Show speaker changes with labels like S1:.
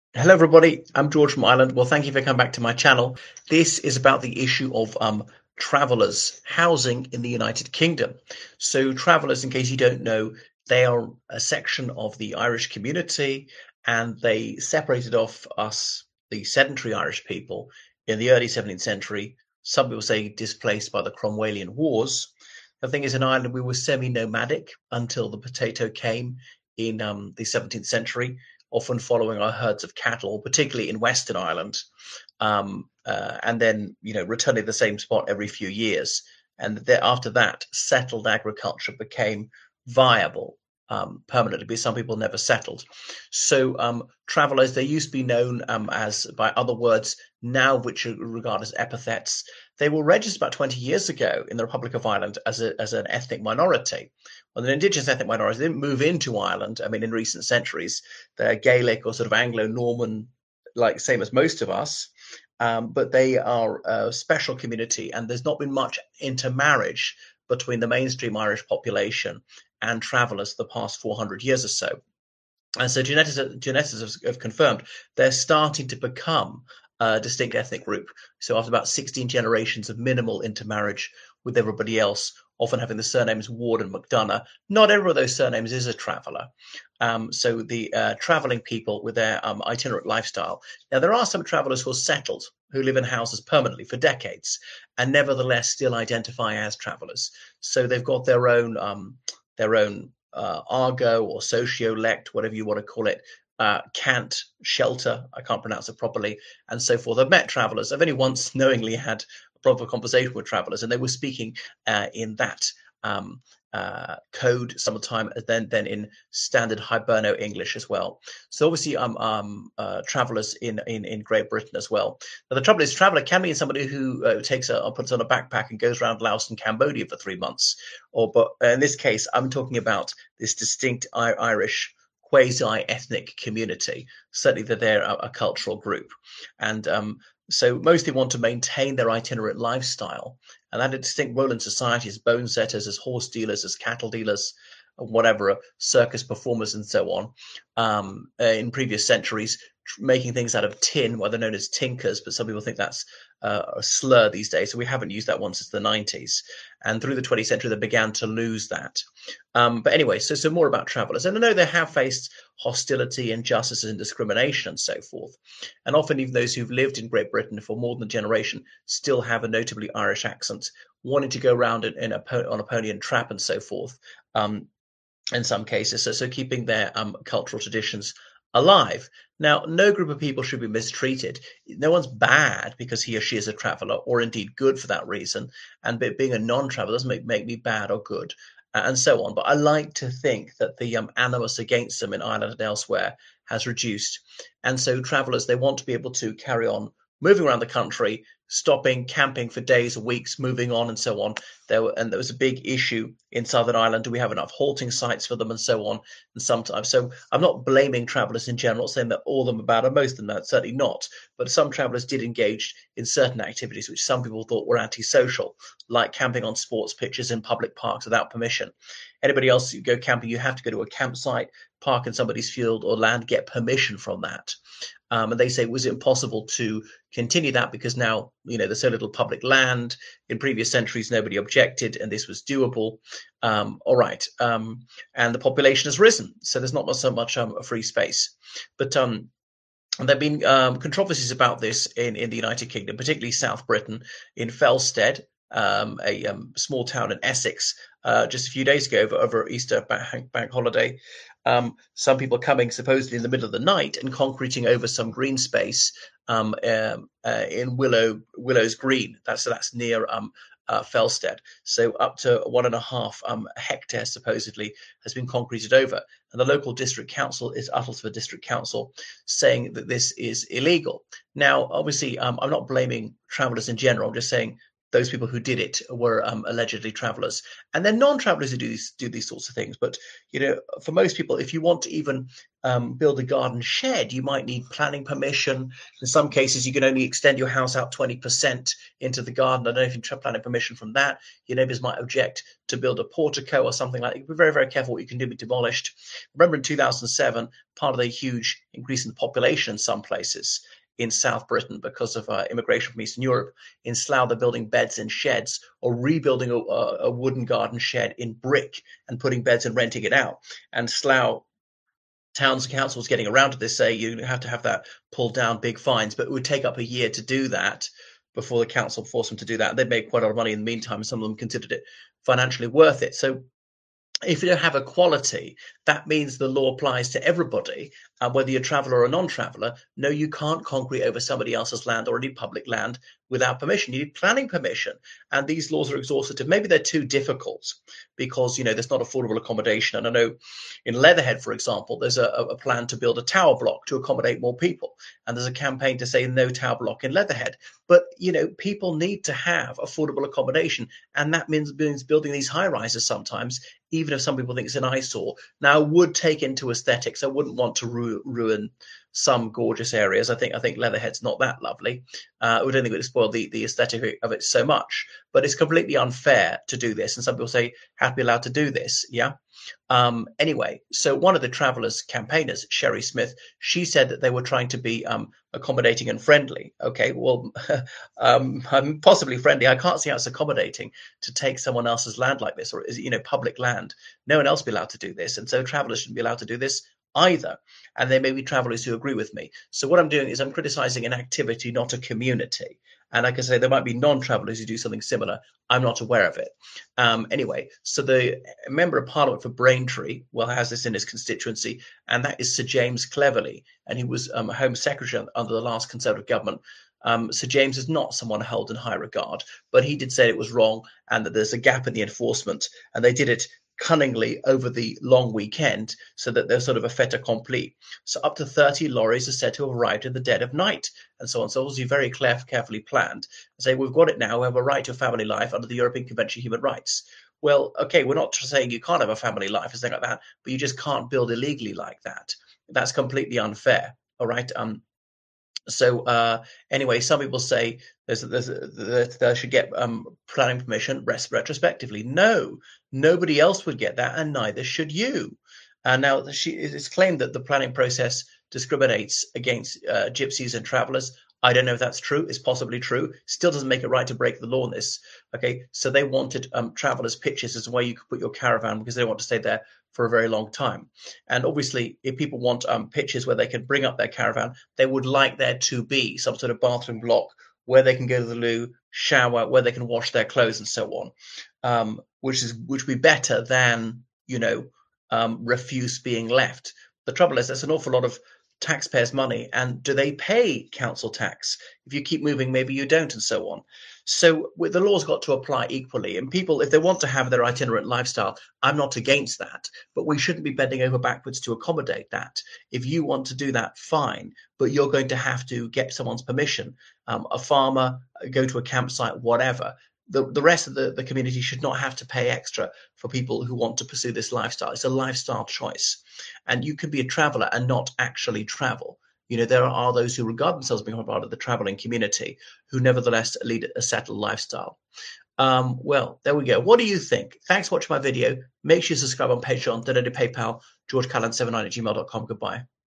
S1: Hello, everybody. I'm George from Ireland. Well, thank you for coming back to my channel. This is about the issue of travelers housing in the United Kingdom. So, travelers, in case you don't know, they are a section of the Irish community, and they separated off us, the sedentary Irish people, in the early 17th century. Some people say displaced by the Cromwellian Wars. The thing is, in Ireland, we were semi-nomadic until the potato came in the 17th century, often following our herds of cattle, particularly in Western Ireland, and then returning to the same spot every few years. And after that, settled agriculture became viable permanently, because some people never settled. So travellers, they used to be known as by other words now, which are regarded as epithets. They were registered about 20 years ago in the Republic of Ireland as an ethnic minority. Well, an indigenous ethnic minority didn't move into Ireland. I mean, in recent centuries, they're Gaelic or sort of Anglo-Norman, like same as most of us, but they are a special community, and there's not been much intermarriage between the mainstream Irish population and travellers for the past 400 years or so. And so geneticists have confirmed they're starting to become a distinct ethnic group. So after about 16 generations of minimal intermarriage with everybody else, often having the surnames Ward and McDonough, not every one of those surnames is a traveller. So the travelling people with their itinerant lifestyle. Now, there are some travellers who are settled, who live in houses permanently for decades, and nevertheless still identify as travellers. So they've got their own Argo or sociolect, whatever you want to call it, cant, shelter, I can't pronounce it properly, and so forth. I've met travellers. I've only once knowingly had a proper conversation with travellers, and they were speaking in that um, code sometime, then in standard Hiberno English as well. So obviously, travellers in Great Britain as well. But the trouble is, traveller can be somebody who puts on a backpack and goes around Laos and Cambodia for 3 months. But in this case, I'm talking about this distinct Irish quasi-ethnic community. Certainly, that they're a cultural group, and so mostly want to maintain their itinerant lifestyle, and that a distinct role in society as bone setters, as horse dealers, as cattle dealers, whatever, circus performers, and so on. In previous centuries, making things out of tin, well, they're known as tinkers, but some people think that's a slur these days. So we haven't used that one since the 90s. And through the 20th century, they began to lose that. But anyway, so more about travellers. And I know they have faced hostility, injustice, and discrimination, and so forth. And often, even those who've lived in Great Britain for more than a generation still have a notably Irish accent, wanting to go around on a pony and trap and so forth. In some cases, so keeping their cultural traditions alive. Now, no group of people should be mistreated. No one's bad because he or she is a traveller, or indeed good for that reason. And being a non-traveller doesn't make me bad or good, and so on. But I like to think that the animus against them in Ireland and elsewhere has reduced. And so travellers, they want to be able to carry on moving around the country, stopping, camping for days or weeks, moving on, and so on. There was a big issue in Southern Ireland. Do we have enough halting sites for them, and so on? And sometimes, so I'm not blaming travellers in general, saying that all of them are bad, or most of them are certainly not. But some travellers did engage in certain activities which some people thought were antisocial, like camping on sports pitches in public parks without permission. Anybody else you go camping, you have to go to a campsite, park in somebody's field or land, get permission from that. And they say, was it impossible to continue that because now, there's so little public land? In previous centuries, nobody objected, and this was doable. All right. And the population has risen, so there's not so much a free space. But there have been controversies about this in the United Kingdom, particularly South Britain, in Felsted, a small town in Essex, just a few days ago over Easter bank holiday. Some people coming supposedly in the middle of the night and concreting over some green space in Willow's Green. That's near Felsted. So up to 1.5 hectares supposedly has been concreted over. And the local district council is Uttlesford District Council saying that this is illegal. Now, obviously, I'm not blaming travellers in general. I'm just saying those people who did it were allegedly travelers, and then non-travelers who do these sorts of things. But for most people, if you want to even build a garden shed, you might need planning permission. In some cases, you can only extend your house out 20% into the garden. I don't know if you need planning permission from that. Your neighbors might object to build a portico or something like that. Be very, very careful what you can do, be demolished. Remember in 2007, part of the huge increase in the population in some places in South Britain because of immigration from Eastern Europe. In Slough, they're building beds in sheds or rebuilding a wooden garden shed in brick and putting beds and renting it out. And Slough towns and councils getting around to this say you have to have that pulled down, big fines, but it would take up a year to do that before the council forced them to do that. They'd made quite a lot of money in the meantime, and some of them considered it financially worth it. So if you don't have equality, that means the law applies to everybody, whether you're a traveller or a non-traveller. No, you can't concrete over somebody else's land or any public land without permission. You need planning permission, and these laws are exhaustive. Maybe they're too difficult because there's not affordable accommodation. And I know in Leatherhead, for example, there's a plan to build a tower block to accommodate more people, and there's a campaign to say no tower block in Leatherhead. But people need to have affordable accommodation, and that means building these high rises sometimes, even if some people think it's an eyesore. Now, I would take into aesthetics. I wouldn't want to ruin some gorgeous areas. I think Leatherhead's not that lovely. I don't think it would spoil the aesthetic of it so much. But it's completely unfair to do this. And some people say, have to be allowed to do this. Yeah. Anyway, so one of the Travellers campaigners, Sherry Smith, she said that they were trying to be accommodating and friendly. Okay, well, I'm possibly friendly. I can't see how it's accommodating to take someone else's land like this, or is it, public land. No one else will be allowed to do this, and so travellers shouldn't be allowed to do this either. And there may be travellers who agree with me. So what I'm doing is I'm criticising an activity, not a community. And like I say, there might be non-travellers who do something similar. I'm not aware of it. Anyway, so the Member of Parliament for Braintree, has this in his constituency, and that is Sir James Cleverly. And he was Home Secretary under the last Conservative government. Sir James is not someone held in high regard, but he did say it was wrong and that there's a gap in the enforcement. And they did it cunningly over the long weekend so that they're sort of a fait accompli. So up to 30 lorries are said to have arrived in the dead of night and so on. So obviously very carefully planned. And say, we've got it now. We have a right to a family life under the European Convention of Human Rights. Well, okay, we're not saying you can't have a family life or something like that, but you just can't build illegally like that. That's completely unfair. All right. So anyway, some people say they should get planning permission retrospectively. No, nobody else would get that, and neither should you. And now it's claimed that the planning process discriminates against gypsies and travellers. I don't know if that's true. It's possibly true. Still doesn't make it right to break the law on this. Okay, so they wanted travellers' pitches as a way you could put your caravan because they want to stay there for a very long time. And obviously, if people want pitches where they can bring up their caravan, they would like there to be some sort of bathroom block where they can go to the loo, shower, where they can wash their clothes and so on, which would be better than, refuse being left. The trouble is there's an awful lot of taxpayers' money, and do they pay council tax? If you keep moving, maybe you don't, and so on. So the law's got to apply equally, and people, if they want to have their itinerant lifestyle, I'm not against that, but we shouldn't be bending over backwards to accommodate that. If you want to do that, fine, but you're going to have to get someone's permission, a farmer, go to a campsite, whatever. The rest of the community should not have to pay extra for people who want to pursue this lifestyle. It's a lifestyle choice. And you can be a traveller and not actually travel. There are those who regard themselves as being part of the travelling community who nevertheless lead a settled lifestyle. Well, there we go. What do you think? Thanks for watching my video. Make sure you subscribe on Patreon, donate to PayPal, georgecallan79@gmail.com. Goodbye.